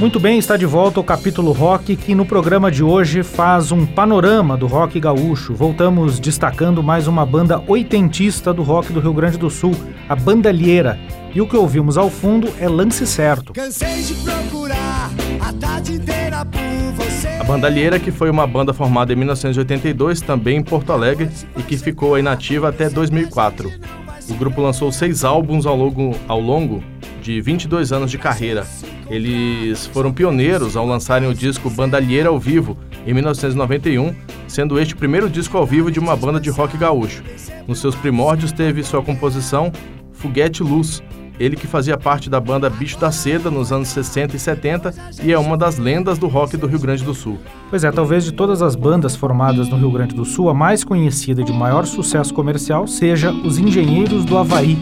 Muito bem, está de volta o Capítulo Rock, que no programa de hoje faz um panorama do rock gaúcho. Voltamos destacando mais uma banda oitentista do rock do Rio Grande do Sul, a Bandalheira. E o que ouvimos ao fundo é Lance Certo. Cansei de procurar a tarde inteira por você. A Bandalheira, que foi uma banda formada em 1982, também em Porto Alegre, e que ficou inativa até 2004. O grupo lançou 6 álbuns ao longo de 22 anos de carreira. Eles foram pioneiros ao lançarem o disco Bandalheira ao vivo em 1991, sendo este o primeiro disco ao vivo de uma banda de rock gaúcho. Nos seus primórdios teve sua composição Foguete Luz, ele que fazia parte da banda Bicho da Seda nos anos 60 e 70 e é uma das lendas do rock do Rio Grande do Sul. Pois é, talvez de todas as bandas formadas no Rio Grande do Sul, a mais conhecida e de maior sucesso comercial seja Os Engenheiros do Havaí.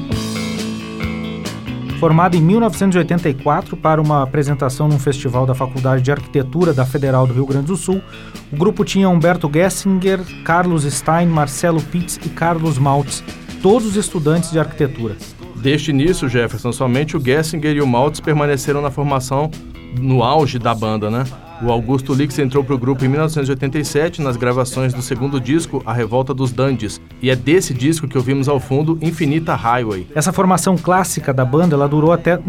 Formada em 1984 para uma apresentação num festival da Faculdade de Arquitetura da Federal do Rio Grande do Sul, o grupo tinha Humberto Gessinger, Carlos Stein, Marcelo Pitts e Carlos Maltz, todos estudantes de arquitetura. Desde início, Jefferson, somente o Gessinger e o Maltz permaneceram na formação no auge da banda, né? O Augusto Lix entrou para o grupo em 1987 nas gravações do segundo disco, A Revolta dos Dandies, e é desse disco que ouvimos ao fundo Infinita Highway. Essa formação clássica da banda ela durou até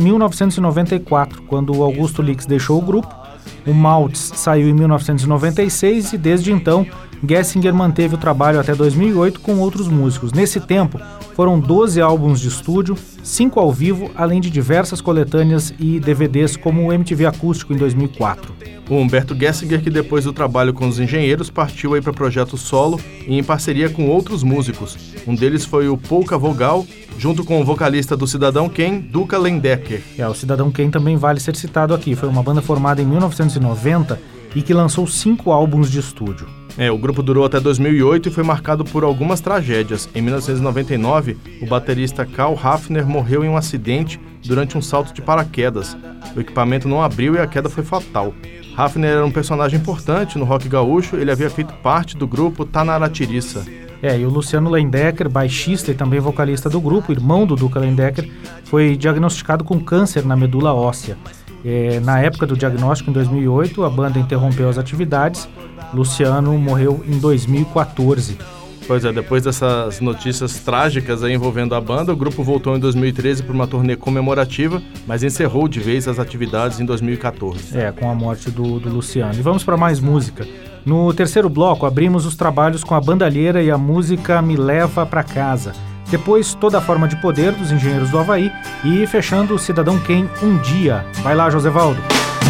1994, quando o Augusto Lix deixou o grupo, o Maltz saiu em 1996 e desde então Gessinger manteve o trabalho até 2008 com outros músicos. Nesse tempo, foram 12 álbuns de estúdio, 5 ao vivo, além de diversas coletâneas e DVDs como o MTV Acústico em 2004. O Humberto Gessinger, que depois do trabalho com os Engenheiros, partiu aí para projeto solo e em parceria com outros músicos. Um deles foi o Polka Vogal, junto com o vocalista do Cidadão Kane, Duca Lendecker. O Cidadão Kane também vale ser citado aqui. Foi uma banda formada em 1990 e que lançou 5 álbuns de estúdio. O grupo durou até 2008 e foi marcado por algumas tragédias. Em 1999, o baterista Karl Hafner morreu em um acidente durante um salto de paraquedas. O equipamento não abriu e a queda foi fatal. Hafner era um personagem importante no rock gaúcho, ele havia feito parte do grupo Tanaratirissa. E o Luciano Lendecker, baixista e também vocalista do grupo, irmão do Duca Lendecker, foi diagnosticado com câncer na medula óssea. Na época do diagnóstico, em 2008, a banda interrompeu as atividades. Luciano morreu em 2014. Pois é, depois dessas notícias trágicas aí envolvendo a banda, o grupo voltou em 2013 para uma turnê comemorativa, mas encerrou de vez as atividades em 2014. Com a morte do Luciano. E vamos para mais música. No terceiro bloco, abrimos os trabalhos com a Bandalheira e a música Me Leva Pra Casa. Depois, Toda a Forma de Poder, dos Engenheiros do Havaí. E fechando, o Cidadão Kane, Um Dia. Vai lá, Josevaldo.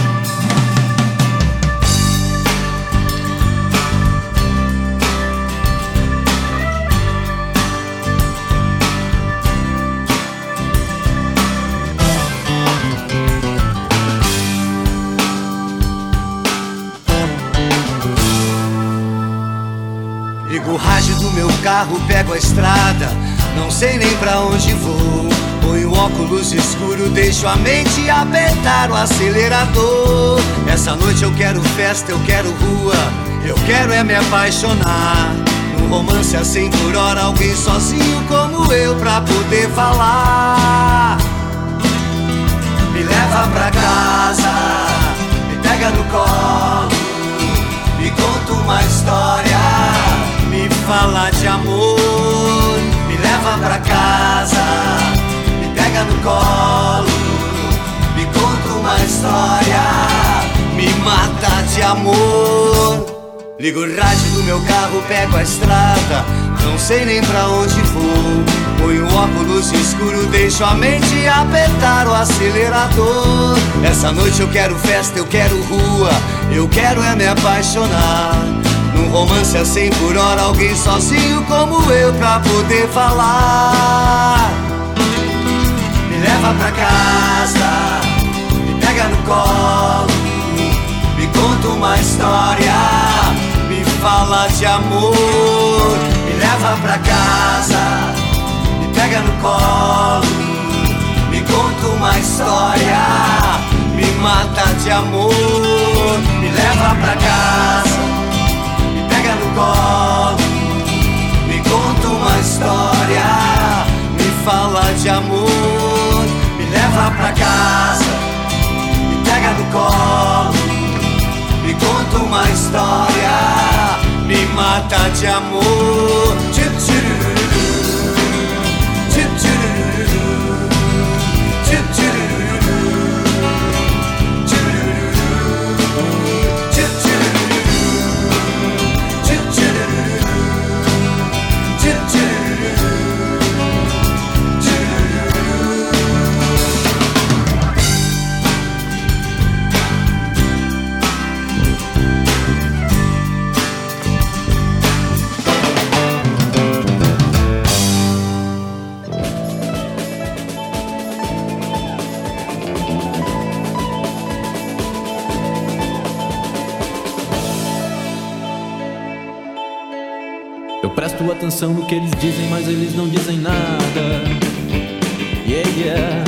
Ligo o rádio do meu carro, pego a estrada, não sei nem pra onde vou. Ponho óculos escuro, deixo a mente apertar o acelerador. Essa noite eu quero festa, eu quero rua, eu quero é me apaixonar. Num romance a 100 por hora, alguém sozinho como eu pra poder falar. Me leva pra casa, me pega no colo, me conta uma história, me fala de amor. Me leva pra casa, me pega no colo, me conta uma história, me mata de amor. Ligo o rádio do meu carro, pego a estrada, não sei nem pra onde vou. Ponho óculos escuro, deixo a mente apertar o acelerador. Essa noite eu quero festa, eu quero rua, eu quero é me apaixonar. Num romance a 100 por hora, alguém sozinho como eu pra poder falar. Me leva pra casa, me pega no colo, me conta uma história, me fala de amor. Me leva pra casa, me pega no colo, me conta uma história, me mata de amor. Me leva pra casa, me pega no colo, me conta uma história, me fala de amor. Me leva pra casa, me pega no colo, uma história me mata de amor. Eu presto atenção no que eles dizem, mas eles não dizem nada. Yeah, yeah.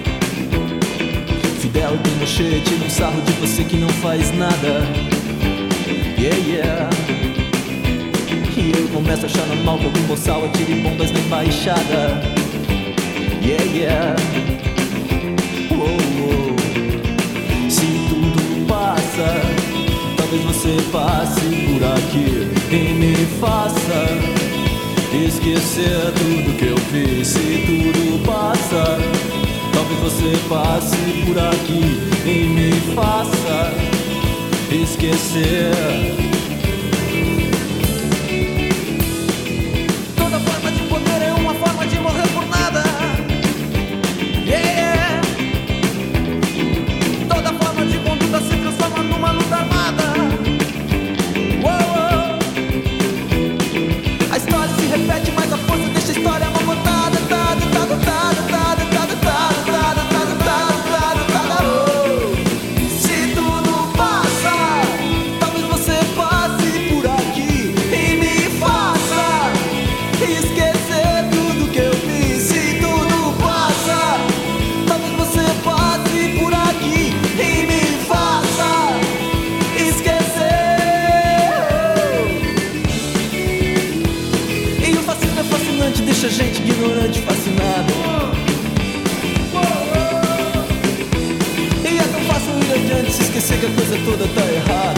Fidel e Pinochet tiram sarro de você que não faz nada. Yeah, yeah. E eu começo a achar normal que algum boçal atire bombas na embaixada. Yeah, yeah. Oh, oh. Se tudo passa, talvez você passe por aqui e me faça esquecer tudo que eu fiz. Se tudo passa, talvez você passe por aqui e me faça esquecer. Toda forma de poder é uma forma de morrer por nada. Yeah. Toda forma de conduta se transforma numa luta armada. A história se repete, mas a força deixa a história amamantada. Se tudo passa, talvez você passe por aqui e me faça esquecer tudo que eu fiz. Se tudo passa, talvez você passe por aqui e me faça esquecer. E o fascismo é fascinante, deixa a gente ignorante, fascinado. E é tão fácil ir adiante, se esquecer que a coisa toda tá errada.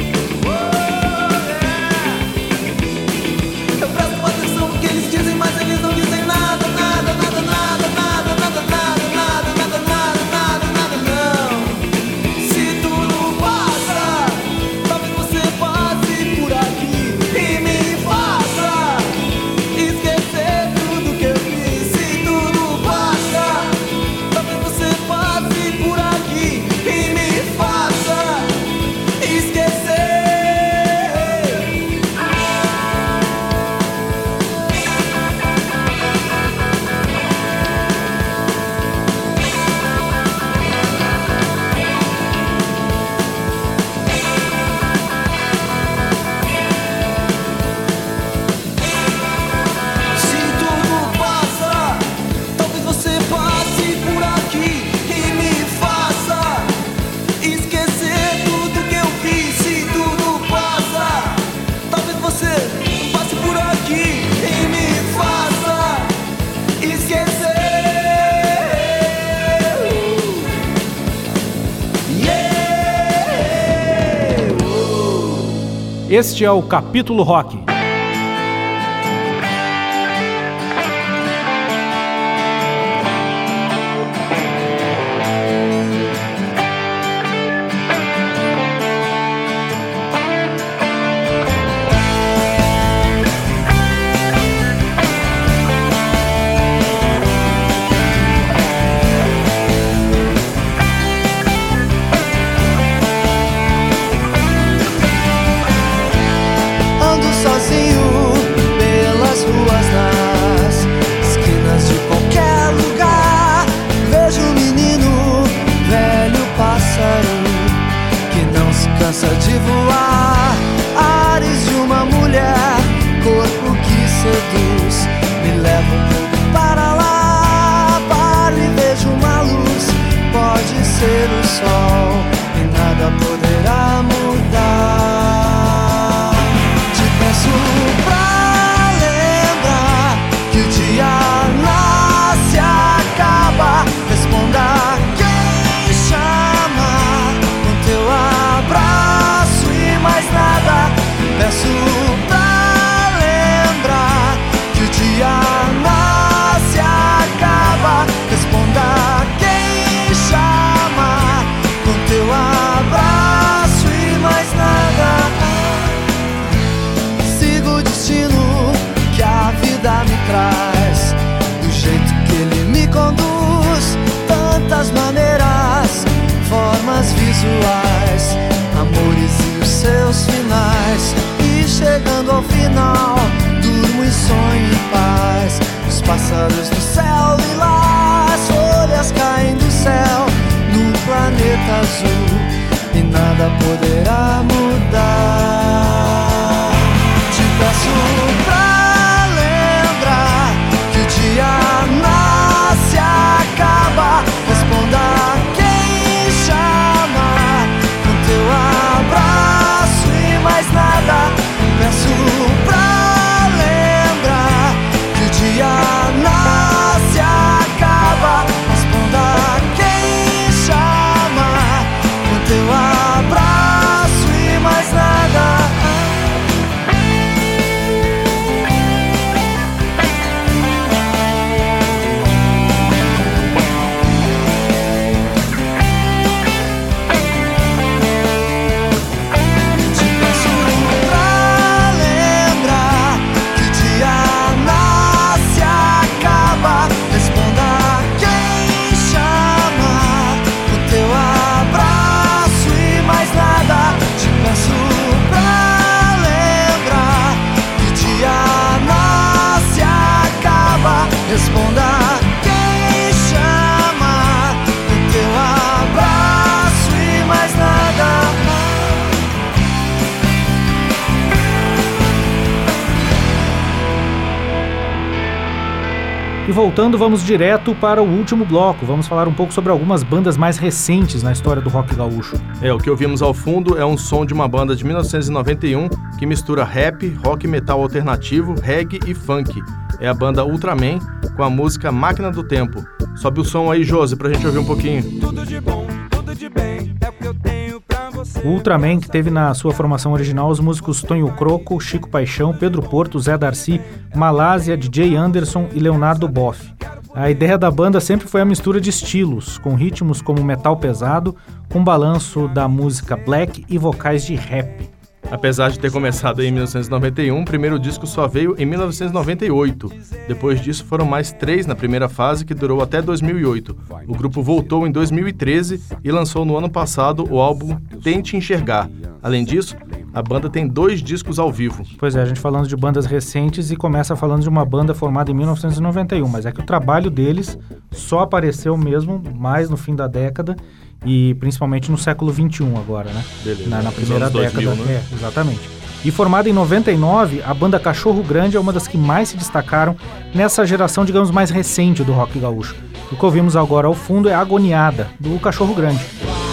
Eu presto atenção no que eles dizem, mas eles não dizem nada, nada, nada, nada, nada, nada, nada, nada, nada, nada, nada, nada, não. Se tudo passa, talvez você passe por aqui e me faça esquecer tudo que eu fiz. Se tudo passa, talvez você passe por aqui e me faça esquecer. Se tudo passa, talvez você passe por aqui e me faça esquecer tudo que eu fiz. Se tudo passa, talvez você passe por aqui e me faça esquecer. Yeah. Este é o Capítulo Rock. Ando sozinho suas maneiras, formas visuais, amores e os seus finais. E chegando ao final, durmo e sonho em paz. Os pássaros do céu lilás, folhas caem do céu no planeta azul, e nada poderá mudar. Te peço pra lembrar que o dia nasce e acaba. Responda quem chama com teu abraço e mais nada. Peço pra lembrar que o dia nasce e acaba. Responda quem chama com teu abraço e mais nada. Responda quem chama com teu abraço e mais nada. E voltando, vamos direto para o último bloco. Vamos falar um pouco sobre algumas bandas mais recentes na história do rock gaúcho. O que ouvimos ao fundo é um som de uma banda de 1991 que mistura rap, rock metal alternativo, reggae e funk. É a banda Ultraman com a música Máquina do Tempo. Sobe o som aí, Josi, pra gente ouvir um pouquinho. Tudo de bom, tudo de bem, é o que eu tenho pra você. O Ultraman, que teve na sua formação original os músicos Tonho Croco, Chico Paixão, Pedro Porto, Zé Darcy, Malásia, DJ Anderson e Leonardo Boff. A ideia da banda sempre foi a mistura de estilos, com ritmos como metal pesado, com balanço da música black e vocais de rap. Apesar de ter começado em 1991, o primeiro disco só veio em 1998. Depois disso foram mais 3 na primeira fase, que durou até 2008. O grupo voltou em 2013 e lançou no ano passado o álbum Tente Enxergar. Além disso, a banda tem 2 discos ao vivo. Pois é, a gente falando de bandas recentes e começa falando de uma banda formada em 1991, mas é que o trabalho deles só apareceu mesmo mais no fim da década e principalmente no século XXI agora, né? Beleza. Na primeira década. 2000, né? Exatamente. E formada em 99, a banda Cachorro Grande é uma das que mais se destacaram nessa geração, digamos, mais recente do rock gaúcho. O que ouvimos agora ao fundo é Agoniada, do Cachorro Grande.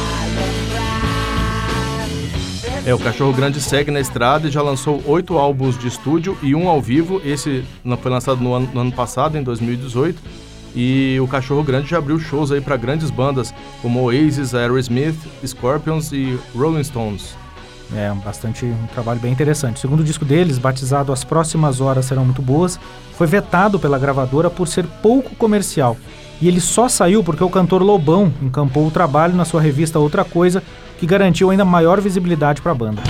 O Cachorro Grande segue na estrada e já lançou 8 álbuns de estúdio e 1 ao vivo. Esse foi lançado no ano passado, em 2018. E o Cachorro Grande já abriu shows aí para grandes bandas como Oasis, Aerosmith, Scorpions e Rolling Stones. É um trabalho bem interessante. O segundo disco deles, batizado As Próximas Horas Serão Muito Boas, foi vetado pela gravadora por ser pouco comercial. E ele só saiu porque o cantor Lobão encampou o trabalho na sua revista Outra Coisa, que garantiu ainda maior visibilidade para a banda.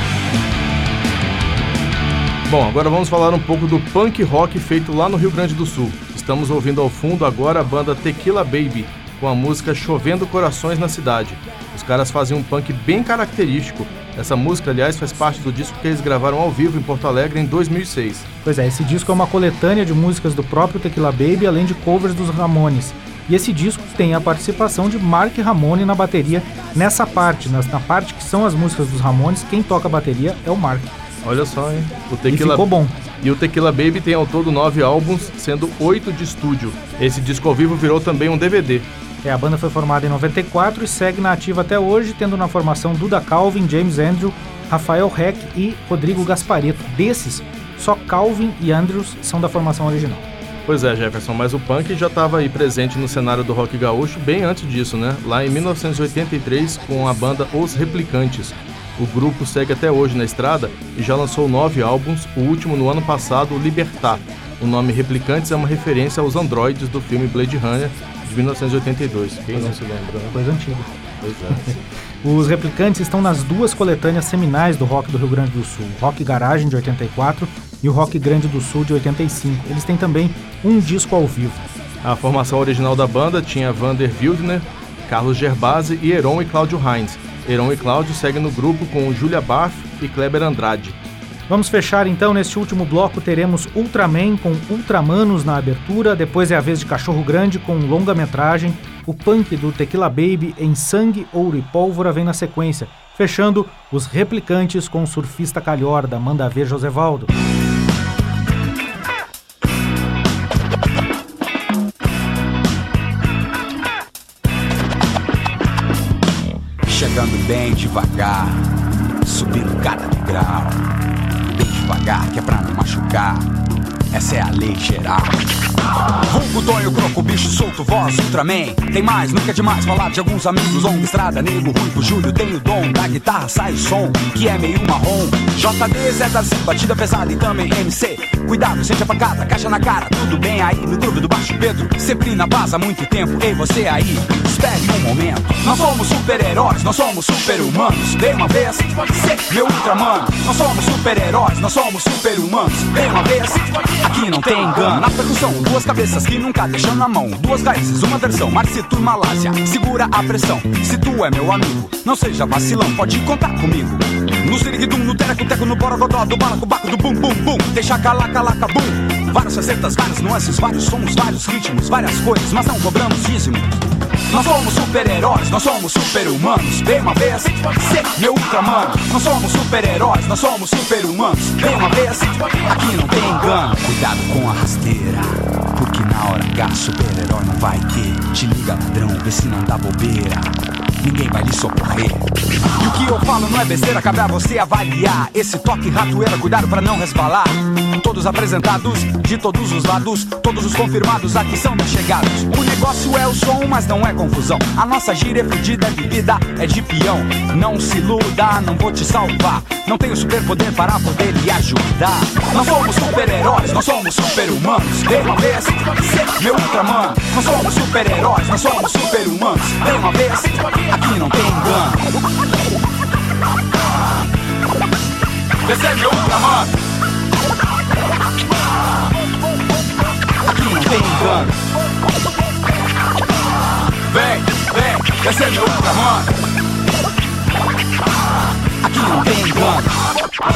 Bom, agora vamos falar um pouco do punk rock feito lá no Rio Grande do Sul. Estamos ouvindo ao fundo agora a banda Tequila Baby, com a música Chovendo Corações na Cidade. Os caras fazem um punk bem característico. Essa música, aliás, faz parte do disco que eles gravaram ao vivo em Porto Alegre em 2006. Pois é, esse disco é uma coletânea de músicas do próprio Tequila Baby, além de covers dos Ramones. E esse disco tem a participação de Mark Ramone na bateria nessa parte, na parte que são as músicas dos Ramones. Quem toca a bateria é o Mark. Olha só, hein? E ficou bom. E o Tequila Baby tem ao todo 9 álbuns, sendo 8 de estúdio. Esse disco ao vivo virou também um DVD. A banda foi formada em 94 e segue na ativa até hoje, tendo na formação Duda Calvin, James Andrew, Rafael Heck e Rodrigo Gasparetto. Desses, só Calvin e Andrews são da formação original. Pois é, Jefferson, mas o punk já estava aí presente no cenário do rock gaúcho bem antes disso, né? Lá em 1983, com a banda Os Replicantes. O grupo segue até hoje na estrada e já lançou 9 álbuns, o último no ano passado, Libertar. O nome Replicantes é uma referência aos androides do filme Blade Runner, de 1982. Quem não se lembra, né? Coisa antiga. Pois é. Os Replicantes estão nas 2 coletâneas seminais do rock do Rio Grande do Sul, Rock Garagem, de 84, e o Rock Grande do Sul, de 85. Eles têm também um disco ao vivo. A formação original da banda tinha Vander Wildner, Carlos Gerbasi e Heron e Cláudio Heinz. Heron e Cláudio seguem no grupo com Júlia Barth e Kleber Andrade. Vamos fechar então, neste último bloco teremos Ultraman com Ultramanos na abertura, depois é a vez de Cachorro Grande com longa-metragem, o punk do Tequila Baby em Sangue, Ouro e Pólvora vem na sequência, fechando Os Replicantes com Surfista Calhorda, manda ver Josevaldo. Chegando bem devagar, subindo cada degrau, bem devagar que é pra não machucar, essa é a lei geral. Vulgo, Tonho, Croco, bicho solto, voz, Ultraman. Tem mais, nunca é demais falar de alguns amigos. Longa estrada, nego, ruivo, Júlio, tem o dom. Da guitarra sai o som, que é meio marrom. JD, Zé Darcy, batida pesada e também MC. Cuidado, sente a pancada, caixa na cara. Tudo bem aí, no groove do baixo Pedro. Sempre na paz há muito tempo, ei você aí, espere um momento. Nós somos super-heróis, nós somos super-humanos. Vem uma vez, ser meu Ultraman. Nós somos super-heróis, nós somos super-humanos. Vem uma vez, aqui não tem engano. Na percussão, duas cabeças que nunca deixam na mão. Duas raízes, uma versão, Marcito e Malásia. Segura a pressão, se tu é meu amigo, não seja vacilão, pode contar comigo. No siriguidum, no tereco-teco, no borogodó, do balacobaco, do bum-bum-bum. Deixa calaca-laca-bum. Várias facetas, várias nuances, vários sons, vários ritmos, várias coisas, mas não cobramos dízimo. Nós somos super-heróis, nós somos super-humanos. Vem uma vez, ser meu Ultraman. Nós somos super-heróis, nós somos super-humanos. Vem uma vez, aqui não tem engano. Cuidado com a rasteira, porque na hora H super-herói não vai ter. Te liga, ladrão, vê se não dá bobeira, ninguém vai lhe socorrer. E o que eu falo não é besteira, cabe a você avaliar. Esse toque ratoeira, cuidado pra não resvalar. Todos apresentados, de todos os lados, todos os confirmados aqui são bem chegados. O negócio é o som, mas não é confusão. A nossa gíria é fudida, é bebida, é de peão. Não se iluda, não vou te salvar. Não tenho superpoder para poder lhe ajudar. Nós somos super-heróis, nós somos super-humanos. Vem uma vez, ser meu Ultraman. Nós somos super-heróis, nós somos super-humanos. Vem uma vez, aqui não tem engano. Esse é meu Ultraman. Aqui não tem engano. Vem, esse é meu Ultraman. Aqui não tem engano.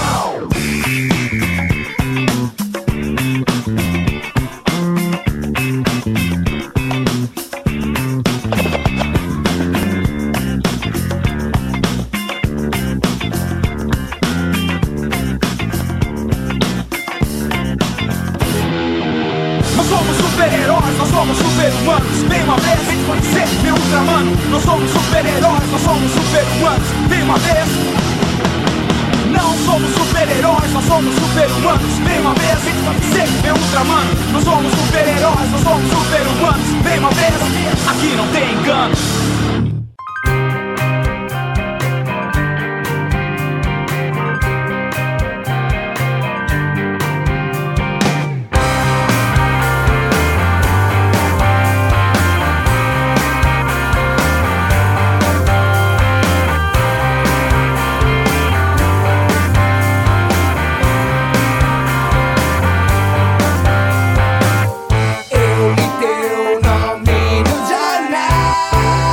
Nós somos super-humanos, vem uma vez, ser meu Ultramano. Nós somos super-heróis, nós somos super-humanos, vem uma vez. Não somos super-heróis, nós somos super-humanos, vem uma vez, ser meu Ultramano. Nós somos super-heróis, nós somos super-humanos, vem uma vez, aqui não tem engano. Eu e teu nome no jornal.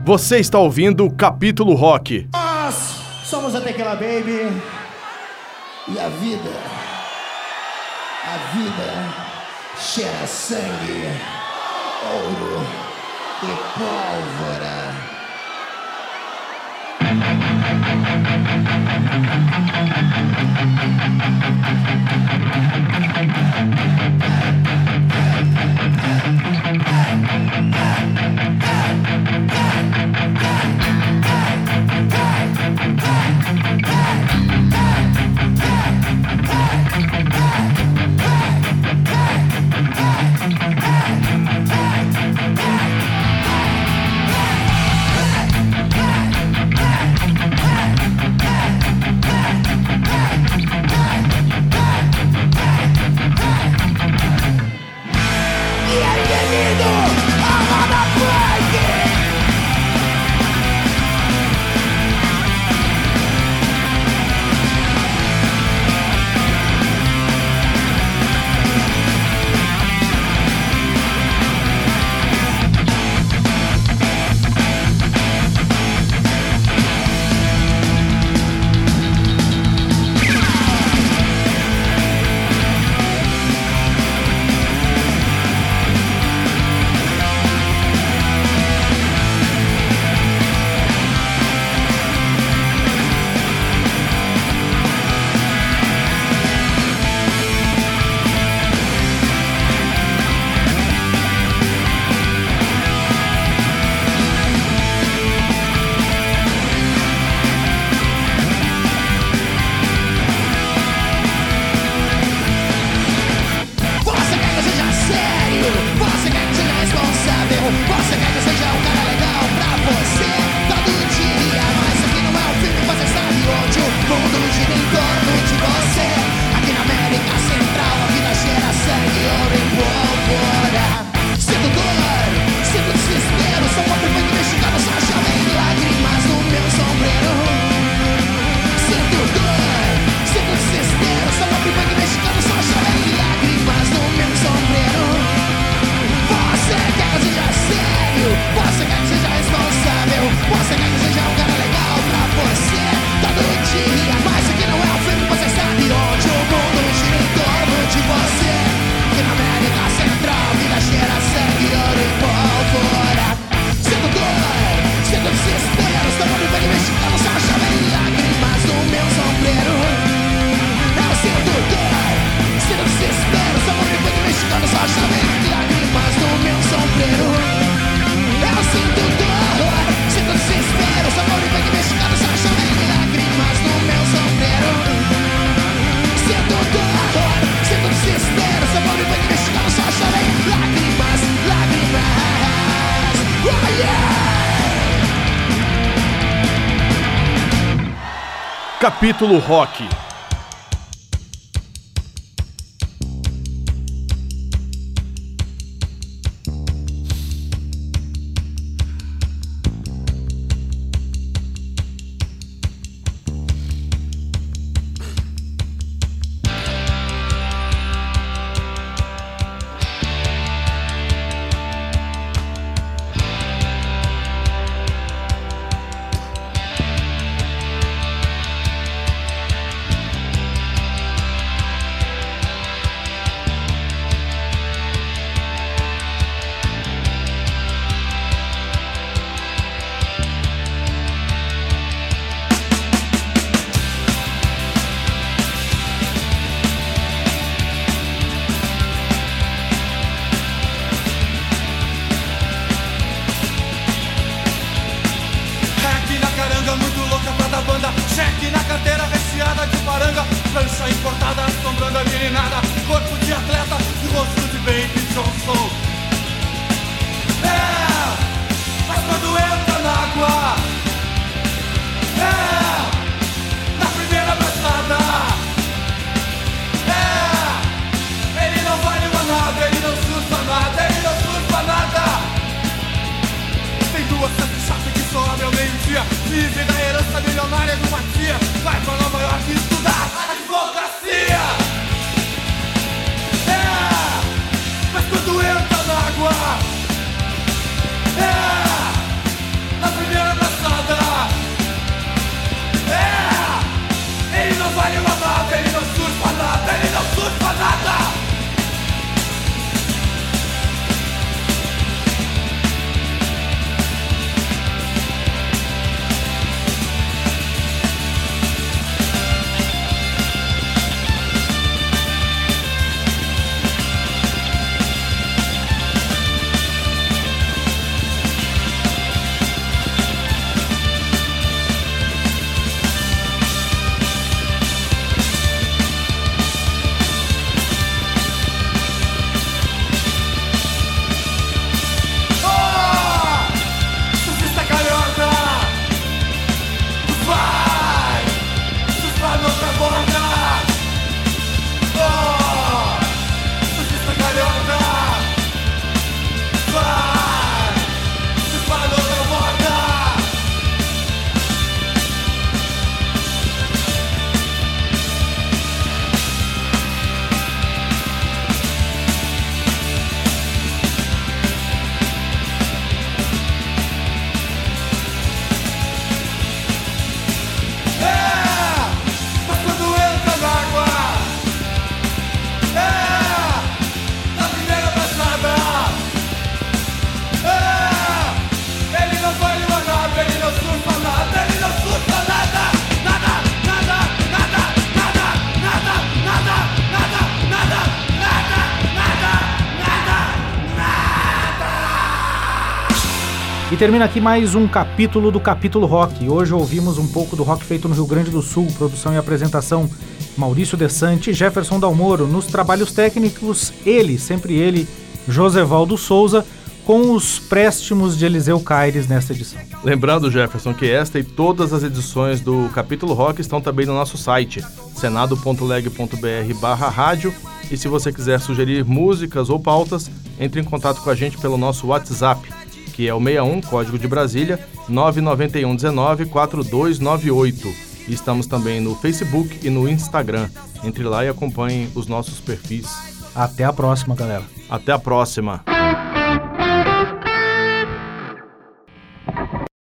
Você está ouvindo o Capítulo Rock. Nós somos a Tequila Baby e a vida cheira sangue, ouro e pólvora. Capítulo Rock. Cheque na carteira recheada de paranga, prancha importada assombrando a meninada, corpo de atleta e rosto de Baby Johnson. Mas quando entra na água, na primeira braçada, ele não vale uma nada, ele não surfa nada, ele não surfa nada. Tem duas chances chatas que só abrem ao meio-dia, vive da herança milionária de uma tia, vai pra Nova York estudar advocacia. Mas quando entra na água, na E termina aqui mais um capítulo do Capítulo Rock. Hoje ouvimos um pouco do rock feito no Rio Grande do Sul, produção e apresentação Maurício Desante e Jefferson Dalmoro. Nos trabalhos técnicos, sempre ele, Josevaldo Souza, com os préstimos de Eliseu Caires nesta edição. Lembrando, Jefferson, que esta e todas as edições do Capítulo Rock estão também no nosso site, senado.leg.br/rádio, e se você quiser sugerir músicas ou pautas, entre em contato com a gente pelo nosso WhatsApp, que é o 61, código de Brasília, 991194298. E estamos também no Facebook e no Instagram. Entre lá e acompanhem os nossos perfis. Até a próxima, galera. Até a próxima.